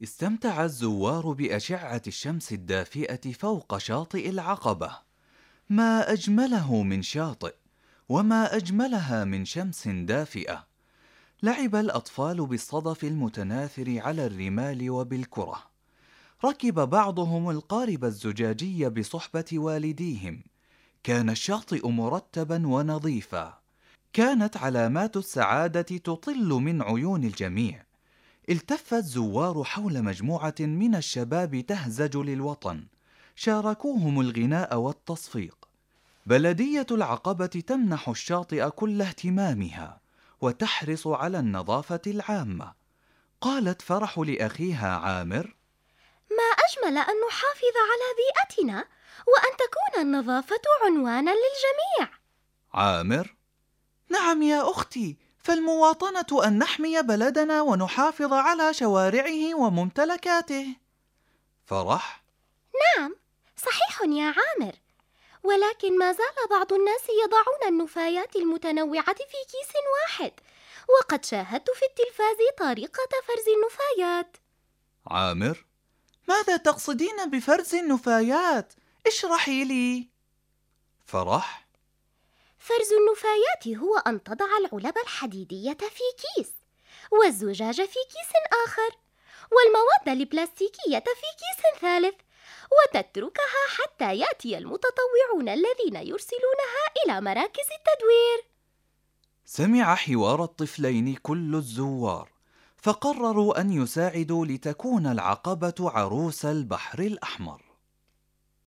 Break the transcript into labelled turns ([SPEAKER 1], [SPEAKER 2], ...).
[SPEAKER 1] استمتع الزوار بأشعة الشمس الدافئة فوق شاطئ العقبة. ما أجمله من شاطئ، وما أجملها من شمس دافئة. لعب الأطفال بالصدف المتناثر على الرمال وبالكرة. ركب بعضهم القارب الزجاجي بصحبة والديهم. كان الشاطئ مرتبا ونظيفا. كانت علامات السعادة تطل من عيون الجميع. التف الزوار حول مجموعة من الشباب تهزج للوطن. شاركوهم الغناء والتصفيق. بلدية العقبة تمنح الشاطئ كل اهتمامها، وتحرص على النظافة العامة. قالت فرح لأخيها عامر:
[SPEAKER 2] ما أجمل أن نحافظ على بيئتنا، وأن تكون النظافة عنوانا للجميع.
[SPEAKER 1] عامر: نعم يا أختي، فالمواطنة أن نحمي بلدنا ونحافظ على شوارعه وممتلكاته. فرح:
[SPEAKER 2] نعم، صحيح يا عامر، ولكن ما زال بعض الناس يضعون النفايات المتنوعة في كيس واحد، وقد شاهدت في التلفاز طريقة فرز النفايات.
[SPEAKER 1] عامر: ماذا تقصدين بفرز النفايات؟ اشرحي لي. فرح:
[SPEAKER 2] فرز النفايات هو أن تضع العلب الحديدية في كيس، والزجاج في كيس آخر، والمواد البلاستيكية في كيس ثالث، وتتركها حتى يأتي المتطوعون الذين يرسلونها إلى مراكز التدوير.
[SPEAKER 1] سمع حوار الطفلين كل الزوار، فقرروا أن يساعدوا لتكون العقبة عروس البحر الأحمر.